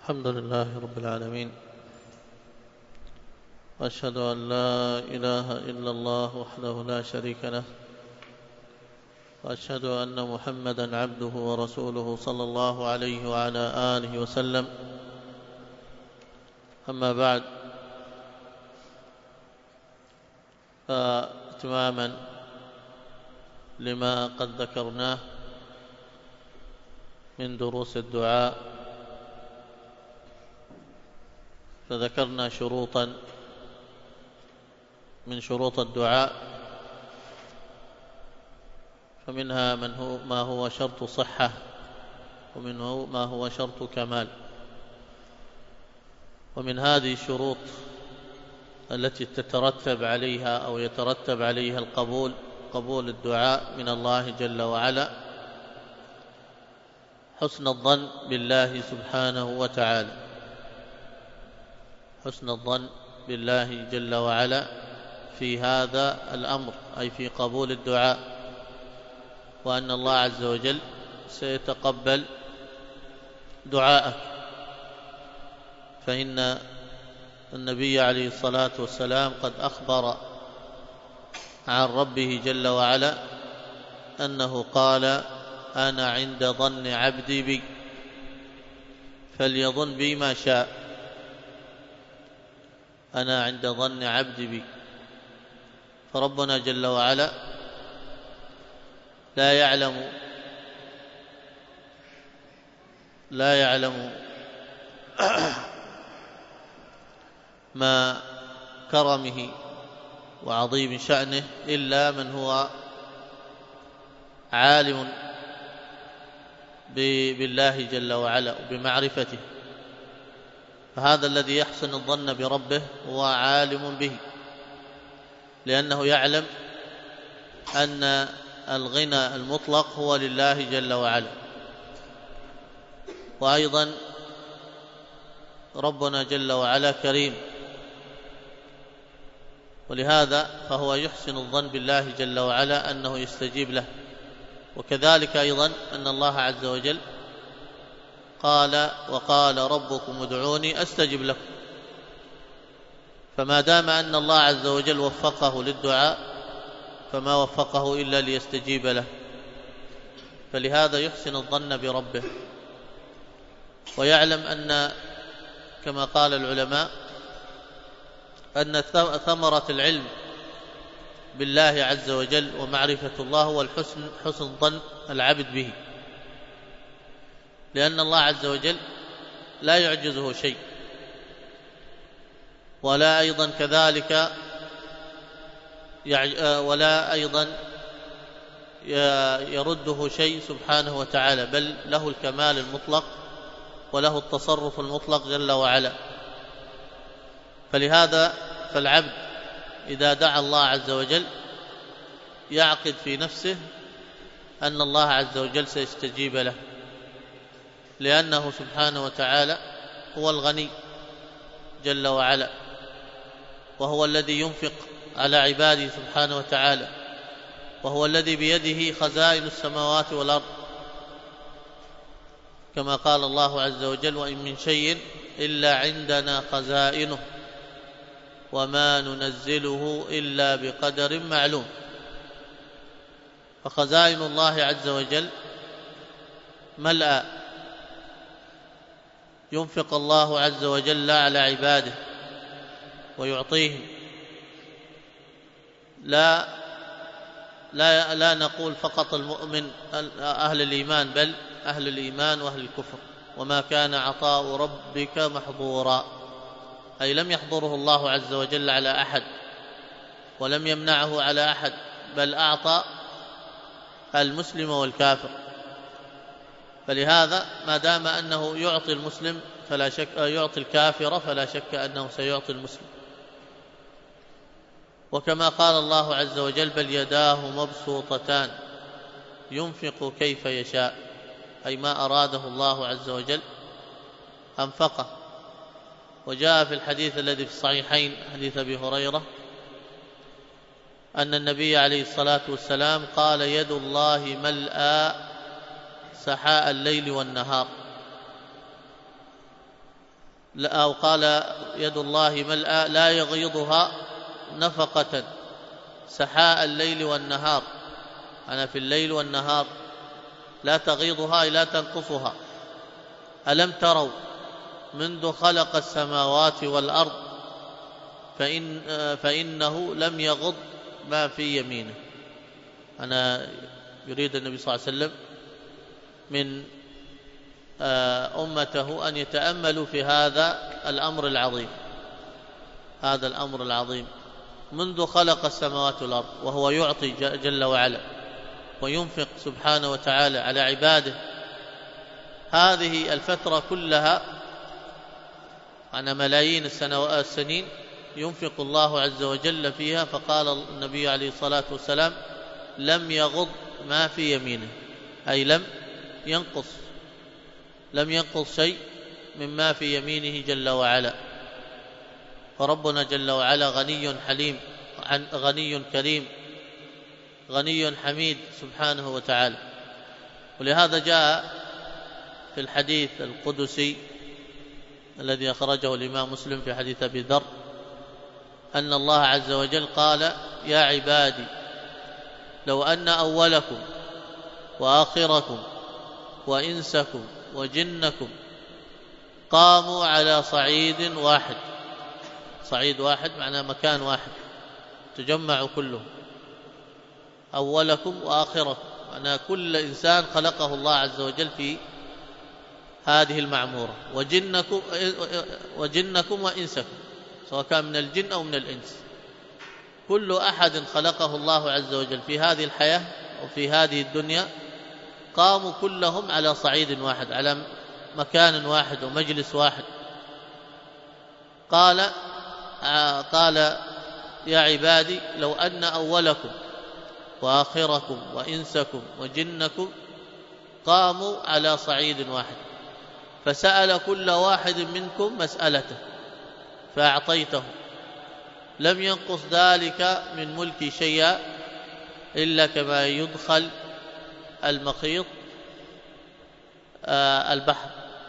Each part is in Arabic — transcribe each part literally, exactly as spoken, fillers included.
الحمد لله رب العالمين، وأشهد أن لا إله إلا الله وحده لا شريك له، وأشهد أن محمدًا عبده ورسوله صلى الله عليه وعلى آله وسلم. أما بعد، فإتمامًا لما قد ذكرناه من دروس الدعاء، فذكرنا شروطا من شروط الدعاء، فمنها من هو ما هو شرط صحة، ومنه ما هو شرط كمال. ومن هذه الشروط التي تترتب عليها أو يترتب عليها القبول قبول الدعاء من الله جل وعلا حسن الظن بالله سبحانه وتعالى، حسن الظن بالله جل وعلا في هذا الأمر، أي في قبول الدعاء، وأن الله عز وجل سيتقبل دعاءك. فإن النبي عليه الصلاة والسلام قد أخبر عن ربه جل وعلا أنه قال: أنا عند ظن عبدي بي فليظن بي ما شاء. أنا عند ظن عبدي بي. فربنا جل وعلا لا يعلم لا يعلم ما كرمه وعظيم شأنه إلا من هو عالم بالله جل وعلا وبمعرفته. فهذا الذي يحسن الظن بربه هو عالم به، لأنه يعلم أن الغنى المطلق هو لله جل وعلا. وأيضا ربنا جل وعلا كريم، ولهذا فهو يحسن الظن بالله جل وعلا أنه يستجيب له. وكذلك أيضا أن الله عز وجل قال: وقال ربكم ادعوني أستجب لكم. فما دام أن الله عز وجل وفقه للدعاء فما وفقه إلا ليستجيب له، فلهذا يحسن الظن بربه، ويعلم أن كما قال العلماء أن ثمرة العلم بالله عز وجل ومعرفة الله هو الحسن حسن ظن العبد به، لأن الله عز وجل لا يعجزه شيء، ولا أيضا كذلك ولا أيضا يرده شيء سبحانه وتعالى، بل له الكمال المطلق وله التصرف المطلق جل وعلا. فلهذا فالعبد إذا دعا الله عز وجل يعقد في نفسه أن الله عز وجل سيستجيب له، لأنه سبحانه وتعالى هو الغني جل وعلا، وهو الذي ينفق على عباده سبحانه وتعالى، وهو الذي بيده خزائن السماوات والأرض، كما قال الله عز وجل: وإن من شيء إلا عندنا خزائنه وما ننزله إلا بقدر معلوم. فخزائن الله عز وجل ملأى، ينفق الله عز وجل على عباده ويعطيهم. لا لا لا نقول فقط المؤمن أهل الإيمان، بل أهل الإيمان وأهل الكفر. وما كان عطاء ربك محظورا، أي لم يحضره الله عز وجل على أحد ولم يمنعه على أحد، بل أعطى المسلم والكافر. فلهذا ما دام أنه يعطي المسلم فلا شك يعطي الكافر فلا شك أنه سيعطي المسلم. وكما قال الله عز وجل: بل يداه مبسوطتان ينفق كيف يشاء، أي ما أراده الله عز وجل أنفقه. وجاء في الحديث الذي في الصحيحين حديث أبي هريرة أن النبي عليه الصلاة والسلام قال: يد الله ملأى سحاء الليل والنهار. أو قال يد الله ملأى لا يغيضها نفقة سحاء الليل والنهار، أنا في الليل والنهار لا تغيضها لا تنقصها. ألم تروا منذ خلق السماوات والأرض فإن فإنه لم يغض ما في يمينه. أنا يريد النبي صلى الله عليه وسلم من أمته أن يتأملوا في هذا الأمر العظيم، هذا الأمر العظيم منذ خلق السماوات والأرض، وهو يعطي جل وعلا وينفق سبحانه وتعالى على عباده. هذه الفترة كلها عن ملايين السنين ينفق الله عز وجل فيها، فقال النبي عليه الصلاة والسلام لم يغض ما في يمينه، أي لم ينقص لم ينقص شيء مما في يمينه جل وعلا. فربنا جل وعلا غني حليم، غني كريم، غني حميد سبحانه وتعالى. ولهذا جاء في الحديث القدسي الذي أخرجه الإمام مسلم في حديث أبي ذر أن الله عز وجل قال يا عبادي لو أن أولكم وآخركم وإنسكم وجنكم قاموا على صعيد واحد، صعيد واحد معناه مكان واحد تجمعوا كلهم، أولكم وآخركم معناه كل إنسان خلقه الله عز وجل في هذه المعمورة، وجنكم, وجنكم وإنسكم سواء كان من الجن أو من الإنس، كل أحد خلقه الله عز وجل في هذه الحياة وفي هذه الدنيا قاموا كلهم على صعيد واحد، على مكان واحد ومجلس واحد. قال قال يا عبادي لو أن أولكم وآخركم وإنسكم وجنكم قاموا على صعيد واحد فسأل كل واحد منكم مسألته فأعطيته لم ينقص ذلك من ملكي شيئا إلا كما يدخل المخيط آه البحر،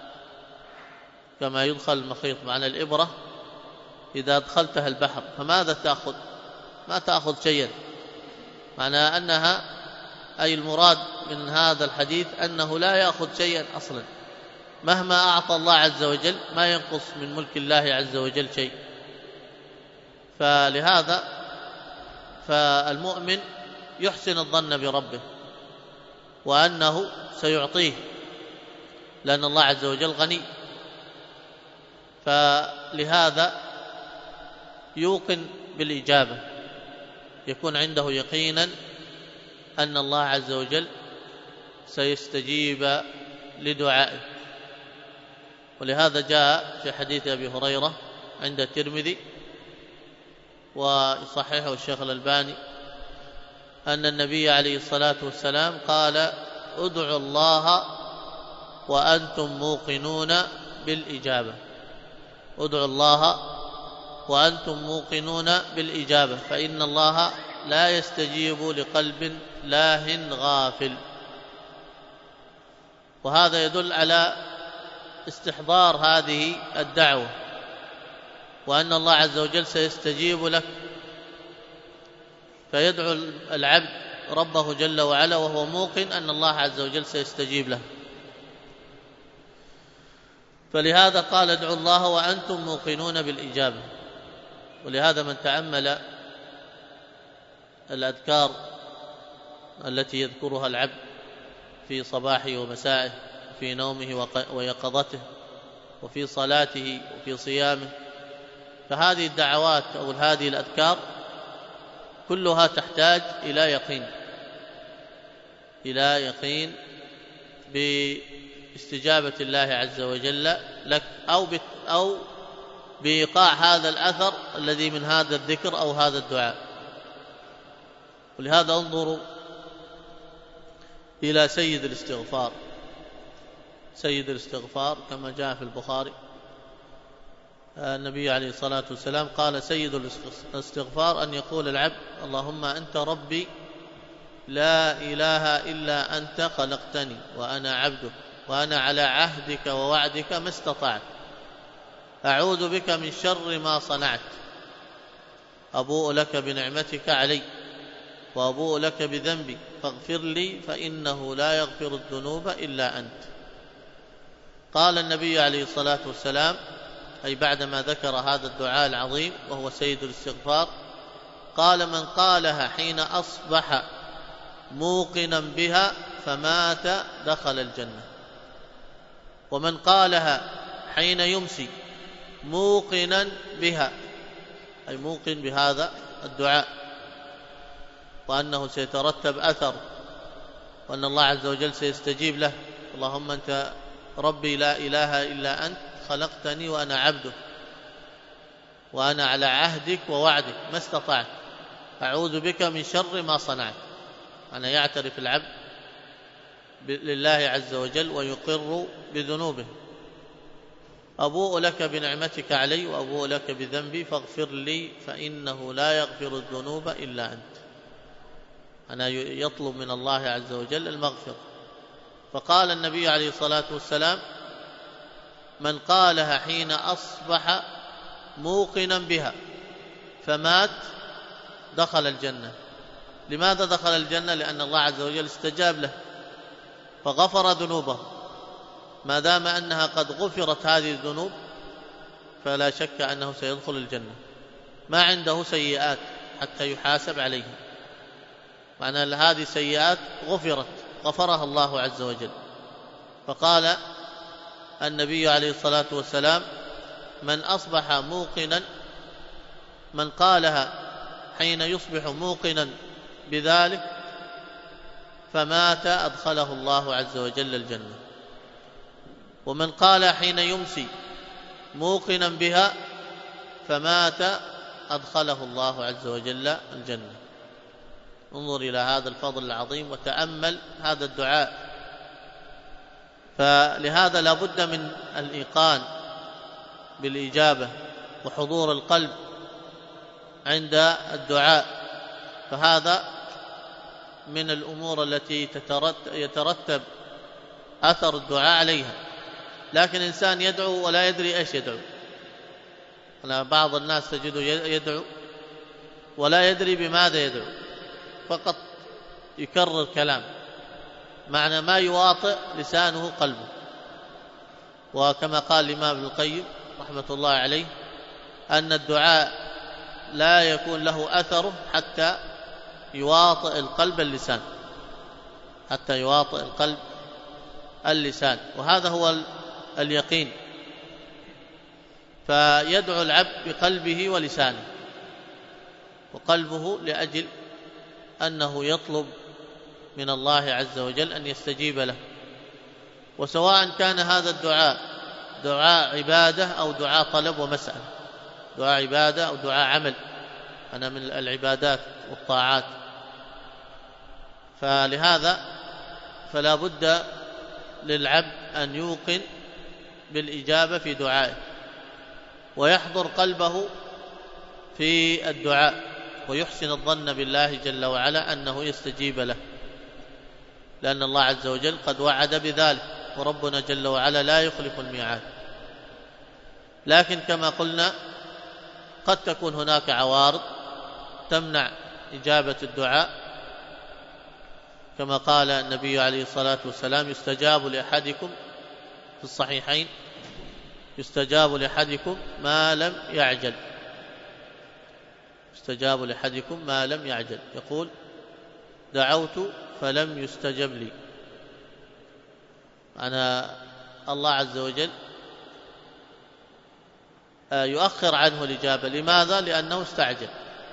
كما يدخل المخيط معنى الإبرة إذا أدخلتها البحر فماذا تأخذ؟ ما تأخذ شيئا. معنى أنها أي المراد من هذا الحديث أنه لا يأخذ شيئا أصلا، مهما أعطى الله عز وجل ما ينقص من ملك الله عز وجل شيء. فلهذا فالمؤمن يحسن الظن بربه وأنه سيعطيه، لأن الله عز وجل غني، فلهذا يوقن بالإجابة، يكون عنده يقينا أن الله عز وجل سيستجيب لدعائه. ولهذا جاء في حديث أبي هريرة عند الترمذي ويصححه الشيخ الألباني أن النبي عليه الصلاة والسلام قال ادعوا الله وأنتم موقنون بالإجابة، ادعوا الله وأنتم موقنون بالإجابة فإن الله لا يستجيب لقلب لاه غافل. وهذا يدل على استحضار هذه الدعوة وأن الله عز وجل سيستجيب لك، فيدعو العبد ربه جل وعلا وهو موقن أن الله عز وجل سيستجيب له. فلهذا قال ادعوا الله وأنتم موقنون بالإجابة. ولهذا من تأمل الأذكار التي يذكرها العبد في صباحه ومسائه، في نومه ويقظته، وفي صلاته وفي صيامه، فهذه الدعوات أو هذه الأذكار كلها تحتاج إلى يقين، إلى يقين باستجابة الله عز وجل لك أو أو بإيقاع هذا الأثر الذي من هذا الذكر أو هذا الدعاء. ولهذا انظروا إلى سيد الاستغفار، سيد الاستغفار كما جاء في البخاري النبي عليه الصلاة والسلام قال سيد الاستغفار أن يقول العبد اللهم أنت ربي لا إله إلا أنت خلقتني وأنا عبدك وأنا على عهدك ووعدك ما استطعت. أعوذ بك من شر ما صنعت، أبوء لك بنعمتك علي وأبوء لك بذنبي فاغفر لي فإنه لا يغفر الذنوب إلا أنت. قال النبي عليه الصلاة والسلام، أي بعدما ذكر هذا الدعاء العظيم وهو سيد الاستغفار، قال: من قالها حين أصبح موقنا بها فمات دخل الجنة، ومن قالها حين يمسي موقنا بها، أي موقن بهذا الدعاء وأنه سيترتب أثر وأن الله عز وجل سيستجيب له: اللهم أنت ربي لا إله إلا أنت خلقتني وأنا عبدك وأنا على عهدك ووعدك ما استطعت، أعوذ بك من شر ما صنعت. أنا يعترف العبد لله عز وجل ويقر بذنوبه: أبوء لك بنعمتك علي وأبوء لك بذنبي فاغفر لي فإنه لا يغفر الذنوب إلا أنت. أنا يطلب من الله عز وجل المغفرة. فقال النبي عليه الصلاة والسلام: من قالها حين أصبح موقنا بها فمات دخل الجنة. لماذا دخل الجنة؟ لأن الله عز وجل استجاب له فغفر ذنوبه. ما دام أنها قد غفرت هذه الذنوب فلا شك أنه سيدخل الجنة، ما عنده سيئات حتى يحاسب عليها، معنى هذه سيئات غفرت غفرها الله عز وجل. فقال النبي عليه الصلاة والسلام: من أصبح موقنا من قالها حين يصبح موقنا بذلك فمات أدخله الله عز وجل الجنة، ومن قال حين يمسي موقنا بها فمات أدخله الله عز وجل الجنة. انظر إلى هذا الفضل العظيم وتأمل هذا الدعاء. فلهذا لا بد من الإيقان بالإجابة وحضور القلب عند الدعاء، فهذا من الأمور التي يترتب أثر الدعاء عليها. لكن الإنسان يدعو ولا يدري إيش يدعو. أنا بعض الناس تجده يدعو ولا يدري بماذا يدعو، فقط يكرر كلام معنى ما يواطئ لسانه قلبه. وكما قال الإمام ابن القيم رحمة الله عليه أن الدعاء لا يكون له أثره حتى يواطئ القلب اللسان، حتى يواطئ القلب اللسان، وهذا هو اليقين. فيدعو العبد بقلبه ولسانه، وقلبه لأجل أنه يطلب من الله عز وجل أن يستجيب له. وسواء كان هذا الدعاء دعاء عبادة أو دعاء طلب ومسألة، دعاء عبادة أو دعاء عمل، أنا من العبادات والطاعات. فلهذا فلا بد للعبد أن يوقن بالإجابة في دعائه ويحضر قلبه في الدعاء ويحسن الظن بالله جل وعلا أنه يستجيب له، لأن الله عز وجل قد وعد بذلك، وربنا جل وعلا لا يخلف الميعاد. لكن كما قلنا قد تكون هناك عوارض تمنع إجابة الدعاء، كما قال النبي عليه الصلاة والسلام: يستجاب لأحدكم في الصحيحين يستجاب لأحدكم ما لم يعجل، يستجاب لأحدكم ما لم يعجل. يقول: دعوت فلم يستجب لي. أنا الله عز وجل يؤخر عنه الإجابة. لماذا؟ لأنه استعجل،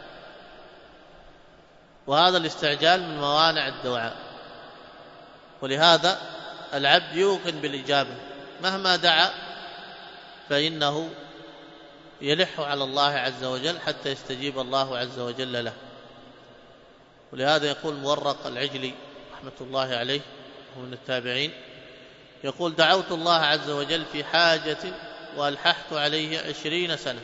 وهذا الاستعجال من موانع الدعاء. ولهذا العبد يوقن بالإجابة مهما دعا، فإنه يلح على الله عز وجل حتى يستجيب الله عز وجل له. ولهذا يقول مورق العجلي رحمة الله عليه هو من التابعين، يقول: دعوت الله عز وجل في حاجة وألححت عليه عشرين سنة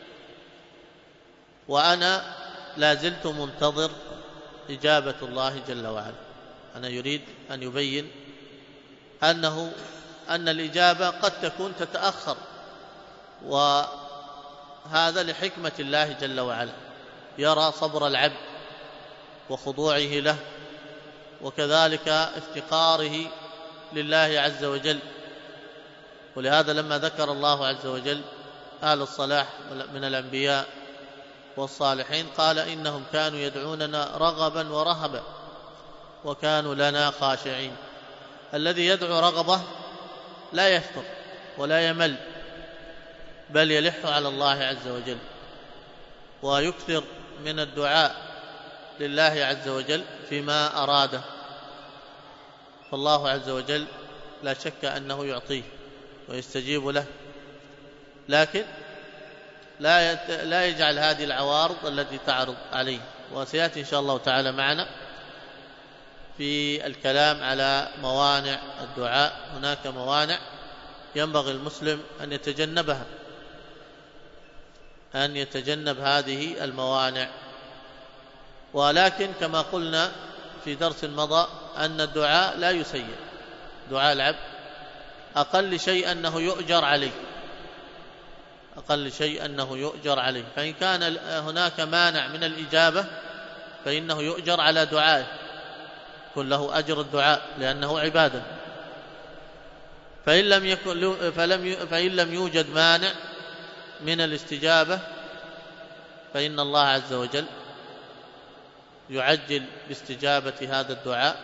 وأنا لا زلت منتظر إجابة الله جل وعلا. أنا يريد أن يبين أنه أن الإجابة قد تكون تتأخر، وهذا لحكمة الله جل وعلا، يرى صبر العبد وخضوعه له، وكذلك افتقاره لله عز وجل. ولهذا لما ذكر الله عز وجل أهل الصلاح من الأنبياء والصالحين قال إنهم كانوا يدعوننا رغبا ورهبا وكانوا لنا خاشعين. الذي يدعو رغبة لا يفتر ولا يمل، بل يلح على الله عز وجل ويكثر من الدعاء لله عز وجل فيما أراده، فالله عز وجل لا شك أنه يعطيه ويستجيب له، لكن لا لا يجعل هذه العوارض التي تعرض عليه. وسيأتي إن شاء الله تعالى معنا في الكلام على موانع الدعاء. هناك موانع ينبغي المسلم أن يتجنبها، أن يتجنب هذه الموانع. ولكن كما قلنا في درس مضى أن الدعاء لا يسيء، دعاء العبد أقل شيء أنه يؤجر عليه، أقل شيء أنه يؤجر عليه. فإن كان هناك مانع من الإجابة فإنه يؤجر على دعائه، يكون له أجر الدعاء لأنه عبادة. فإن لم يكن فلم فإن لم يوجد مانع من الاستجابة فإن الله عز وجل يعجل باستجابة هذا الدعاء.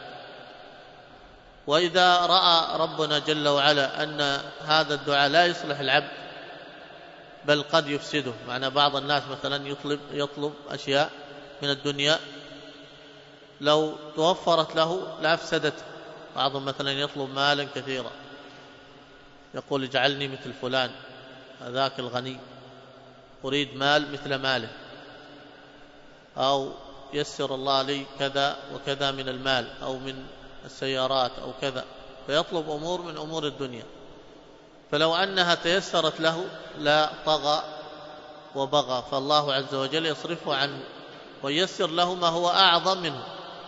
وإذا رأى ربنا جل وعلا أن هذا الدعاء لا يصلح العبد بل قد يفسده، معنى بعض الناس مثلا يطلب يطلب أشياء من الدنيا لو توفرت له لأفسدته. بعضهم مثلا يطلب مالا كثيرا، يقول اجعلني مثل فلان هذاك الغني، أريد مال مثل ماله، أو يسر الله لي كذا وكذا من المال أو من السيارات أو كذا، فيطلب أمور من أمور الدنيا. فلو أنها تيسرت له لا طغى وبغى، فالله عز وجل يصرفه عنه ويسر له ما هو أعظم منه.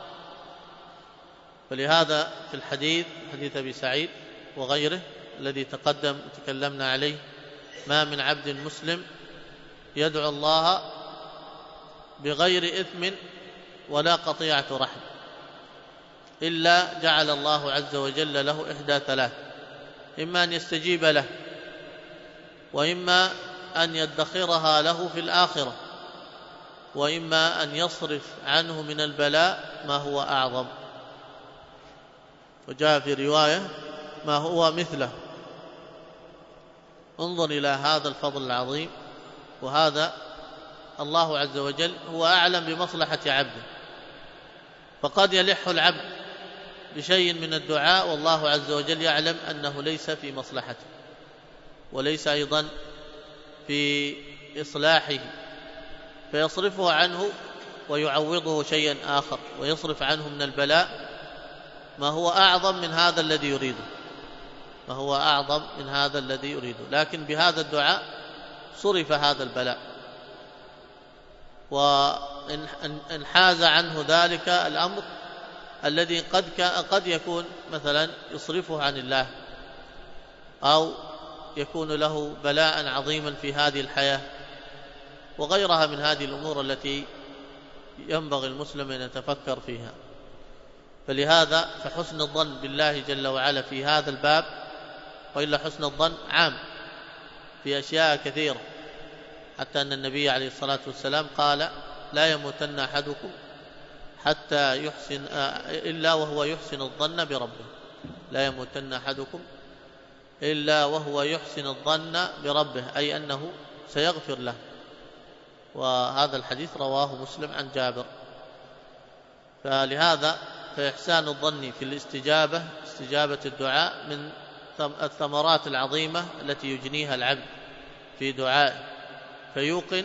فلهذا في الحديث حديث أبي سعيد وغيره الذي تقدم تكلمنا عليه: ما من عبد مسلم يدعو الله بغير إثم ولا قطيعة رحم إلا جعل الله عز وجل له إحدى ثلاث: إما أن يستجيب له، وإما أن يدخرها له في الآخرة، وإما أن يصرف عنه من البلاء ما هو أعظم. وجاء في رواية: ما هو مثله. انظر إلى هذا الفضل العظيم. وهذا الله عز وجل هو أعلم بمصلحة عبده، فقد يلح العبد بشيء من الدعاء والله عز وجل يعلم أنه ليس في مصلحته وليس أيضا في إصلاحه، فيصرفه عنه ويعوضه شيئا آخر، ويصرف عنه من البلاء ما هو أعظم من هذا الذي يريده، ما هو أعظم من هذا الذي يريده. لكن بهذا الدعاء صرف هذا البلاء، وإن حاز عنه ذلك الأمر الذي قد قد يكون مثلا يصرفه عن الله، أو يكون له بلاء عظيما في هذه الحياة، وغيرها من هذه الأمور التي ينبغي المسلم أن يتفكر فيها. فلهذا فحسن الظن بالله جل وعلا في هذا الباب، وإلا حسن الظن عام في أشياء كثيرة، حتى أن النبي عليه الصلاة والسلام قال: لا يموتن أحدكم حتى يحسن إلا وهو يحسن الظن بربه، لا يموتن أحدكم إلا وهو يحسن الظن بربه، أي أنه سيغفر له. وهذا الحديث رواه مسلم عن جابر. فلهذا فإحسان الظن في الاستجابة، استجابة الدعاء، من الثمرات العظيمة التي يجنيها العبد في دعائه، فيوقن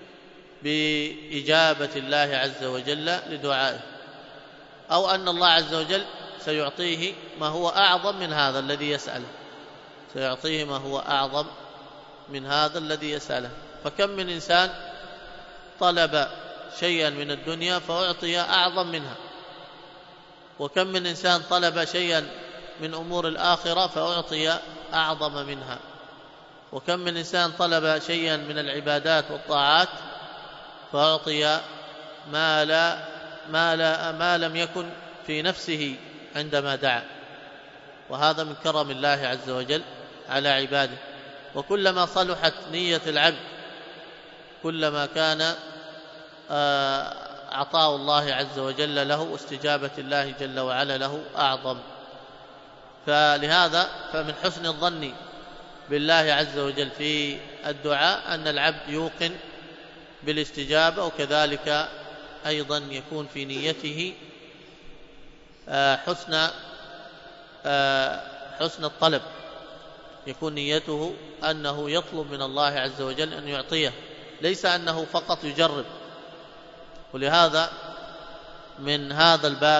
بإجابة الله عز وجل لدعائه، أو أن الله عز وجل سيعطيه ما هو أعظم من هذا الذي يسأله، سيعطيه ما هو أعظم من هذا الذي يسأله. فكم من إنسان طلب شيئا من الدنيا فأعطي أعظم منها، وكم من إنسان طلب شيئا من أمور الآخرة فأعطي أعظم منها. وكم من إنسان طلب شيئا من العبادات والطاعات فأعطي ما لا ما لا ما لم يكن في نفسه عندما دعا، وهذا من كرم الله عز وجل على عباده. وكلما صلحت نية العبد كلما كان عطاء الله عز وجل له واستجابة الله جل وعلا له أعظم. فلهذا فمن حسن الظن بالله عز وجل في الدعاء أن العبد يوقن بالاستجابة، وكذلك أيضا يكون في نيته حسن حسن الطلب، يكون نيته أنه يطلب من الله عز وجل أن يعطيه، ليس أنه فقط يجرب. ولهذا من هذا الباب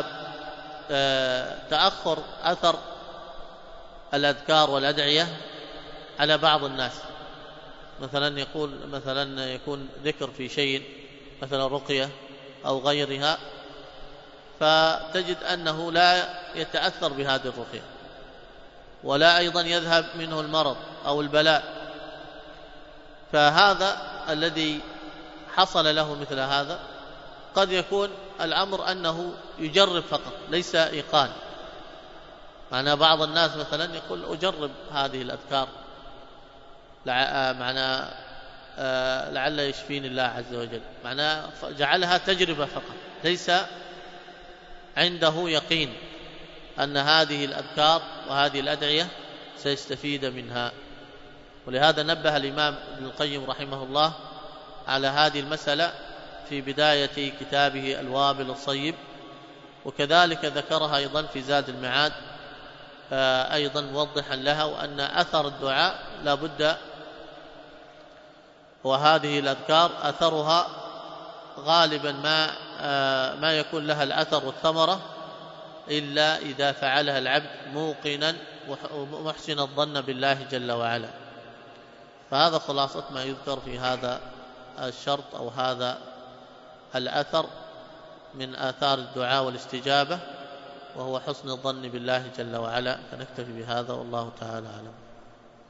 تأخر أثر الأذكار والأدعية على بعض الناس. مثلا يقول مثلا يكون ذكر في شيء مثلا رقية أو غيرها، فتجد أنه لا يتأثر بهذه الرقية، ولا أيضا يذهب منه المرض أو البلاء. فهذا الذي حصل له مثل هذا قد يكون الأمر أنه يجرب فقط ليس إيقان. معنى بعض الناس مثلا يقول أجرب هذه الأذكار معنى لعل يشفيني الله عز وجل، معنى جعلها تجربة فقط، ليس عنده يقين أن هذه الأذكار وهذه الأدعية سيستفيد منها. ولهذا نبه الإمام ابن القيم رحمه الله على هذه المسألة في بداية كتابه الوابل الصيب، وكذلك ذكرها أيضا في زاد المعاد أيضا موضحا لها، وأن أثر الدعاء لا بد، وهذه الأذكار أثرها غالبا ما ما يكون لها الأثر والثمرة إلا إذا فعلها العبد موقنا ومحسن الظن بالله جل وعلا. فهذا خلاصة ما يذكر في هذا الشرط أو هذا الأثر من آثار الدعاء والاستجابة، وهو حسن الظن بالله جل وعلا. فنكتفي بهذا والله تعالى أعلم.